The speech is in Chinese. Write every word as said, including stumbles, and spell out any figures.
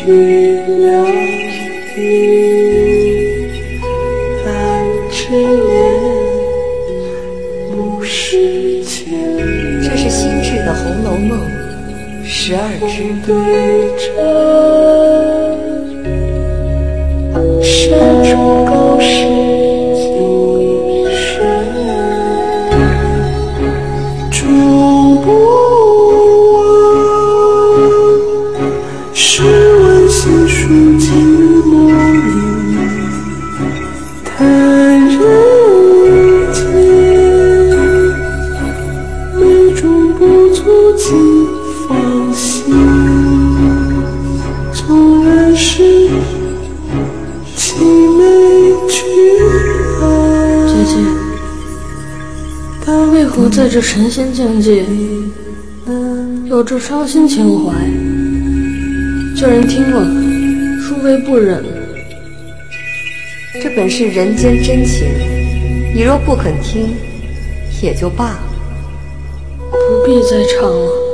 了你，爱之恋不是千里。 这是新制的《红楼梦》十二支。 对着山中高士精神，终不忘是万幸书尽梦里叹人间，美中不足尽放心，纵然是凄美剧爱。 姐姐，为何在这神仙境界有这伤心情怀？叫人听了，殊为不忍。 这本是人间真情，你若不肯听，也就罢了。 不必再唱了。